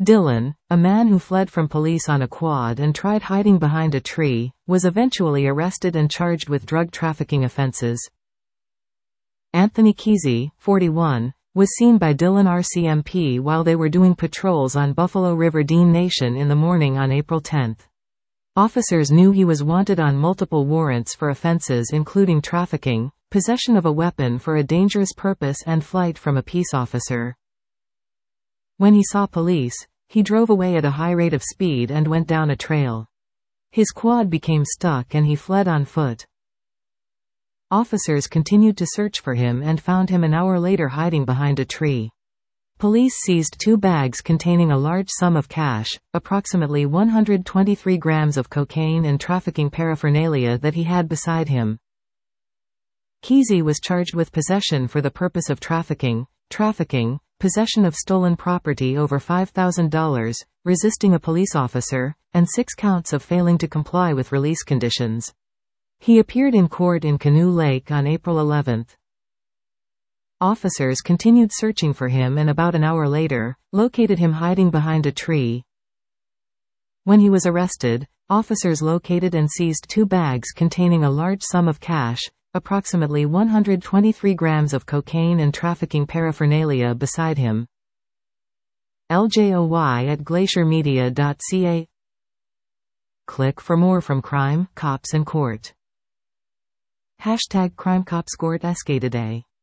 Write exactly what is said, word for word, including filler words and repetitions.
Dylan, a man who fled from police on a quad and tried hiding behind a tree, was eventually arrested and charged with drug trafficking offenses. Anthony Kesey, forty-one, was seen by Dylan R C M P while they were doing patrols on Buffalo River Dean Nation in the morning on April tenth. Officers knew he was wanted on multiple warrants for offenses including trafficking, possession of a weapon for a dangerous purpose and flight from a peace officer. When he saw police, he drove away at a high rate of speed and went down a trail. His quad became stuck and he fled on foot. Officers continued to search for him and found him an hour later hiding behind a tree. Police seized two bags containing a large sum of cash, approximately one hundred twenty-three grams of cocaine and trafficking paraphernalia that he had beside him. Kesey was charged with possession for the purpose of trafficking, trafficking, possession of stolen property over five thousand dollars, resisting a police officer, and six counts of failing to comply with release conditions. He appeared in court in Canoe Lake on April eleventh. Officers continued searching for him and about an hour later, located him hiding behind a tree. When he was arrested, officers located and seized two bags containing a large sum of cash, approximately one hundred twenty-three grams of cocaine and trafficking paraphernalia beside him. L J O Y at glacier media dot c a. Click for more from Crime, Cops and Court. Hashtag Crime Cops Court Escate Today.